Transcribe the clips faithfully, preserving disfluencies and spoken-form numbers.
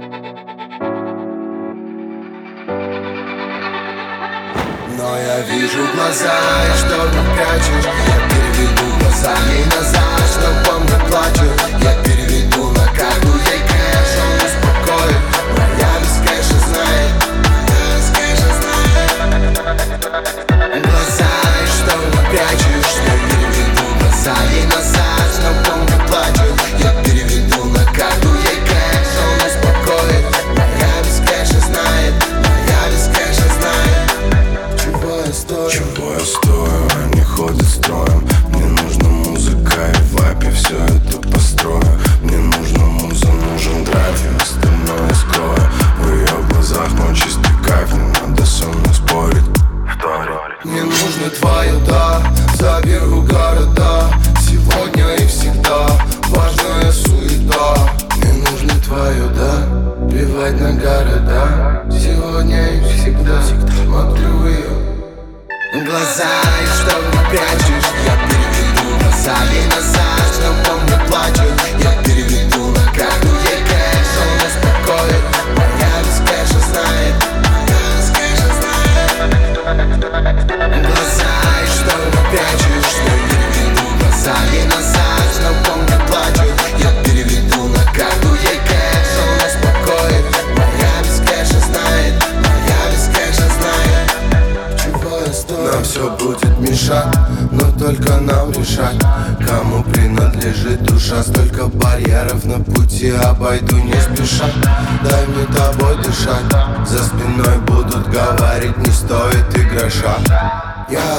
Но я вижу глаза, и что ты прячешь? Я переведу глаза ей назад, что помню, плачу. Я переведу на карту ей кэш, он успокоит. Моя без кэша знает, моя без кэша знает. Глаза, и что ты прячешь? Я переведу глаза ей назад, что помню, плачу. Я переведу на карту ей кэш, он успокоит. Моя без кэша знает, моя без кэша знает. Чего я стою? Чего я стою? Они ходят строем. Мне нужна музыка и вайп, я все это построю. Мне нужна муза, нужен драйв, я остальное скрою. В ее глазах мой чистый кайф, не надо со мной спорить. Мне нужно твое да, заберу города. Сегодня и всегда важная суета. Мне нужно твое да, плевать на города. Сегодня и всегда смотрю ее глаза, и что ты прячешь? Я переведу глаза ей назад, что помню, плачу. Я переведу на карту ей кэш, он успокоит. Моя без кэша знает, моя без кэша знает. Глаза, и что ты прячешь? Я переведу глаза ей назад, что помню, плачу. Я переведу на карту ей кэш, он успокоит. Моя без кэша знает, моя без кэша знает. Чего я стою? Нам все будет мешать, но только нам решать, кому принадлежит душа. Столько барьеров на пути, обойду не спеша. Дай мне тобой дышать, за спиной будут говорить, не стоит и гроша. Я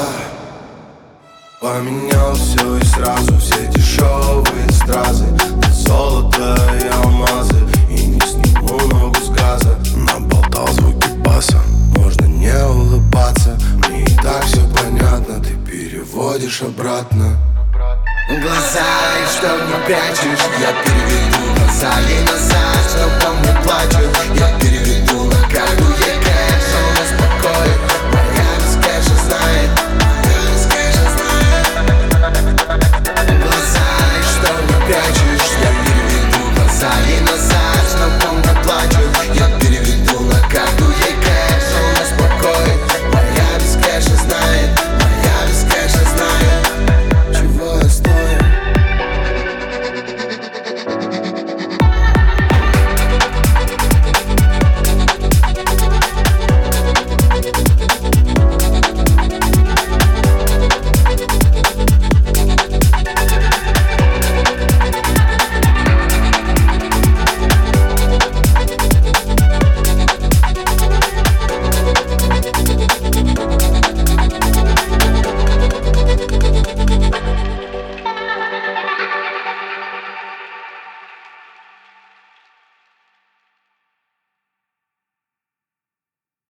поменял все и сразу, все дешевые стразы, золото и алмазы, и не сниму ногу с газа. Наболтал звуки баса, можно не улыбаться, мне и так все понятно, ты переводишь обратно. Глаза, и что не прячешь? Я переведу глаза ей назад, что помню, плачу. Я